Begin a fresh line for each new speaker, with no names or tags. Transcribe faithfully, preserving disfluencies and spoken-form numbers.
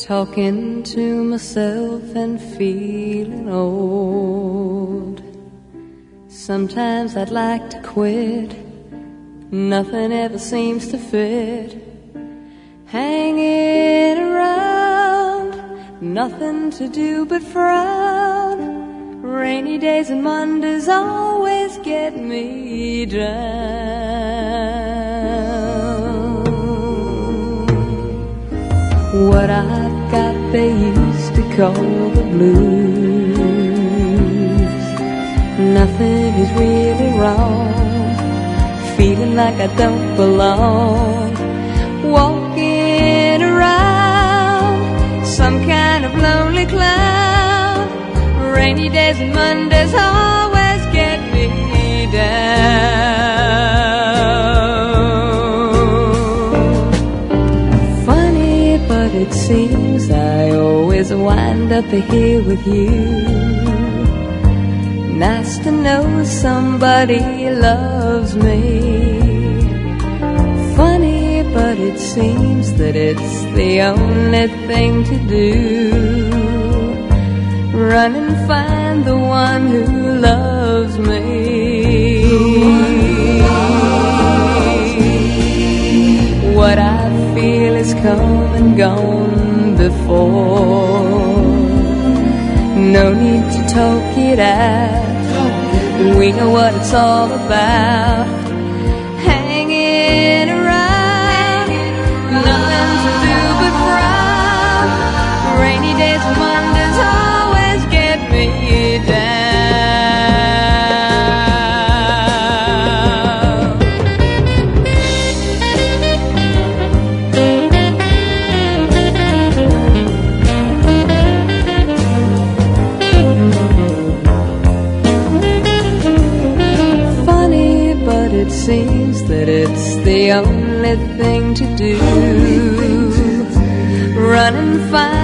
talking to myself and feeling old. Sometimes I'd like to quit, nothing ever seems to fit. Hanging around, nothing to do but frown. Rainy days and Mondays always get me down. What I've got they used to call the blues. Nothing is really wrong, feeling like I don't belong. Walking around, some kind of lonely cloud. Rainy days and Mondays always get me down. Funny, but it seems I always wind up here with you. Nice to know somebody loves me. Funny, but it seems that it's the only thing to do. Run and find the one who loves me. What I feel is come and gone before. No need to talk it out, we know what it's all about. Hanging around, nothing to do but frown. Rainy days and Mondays always get me down. It seems that it's the only thing to do. Run and find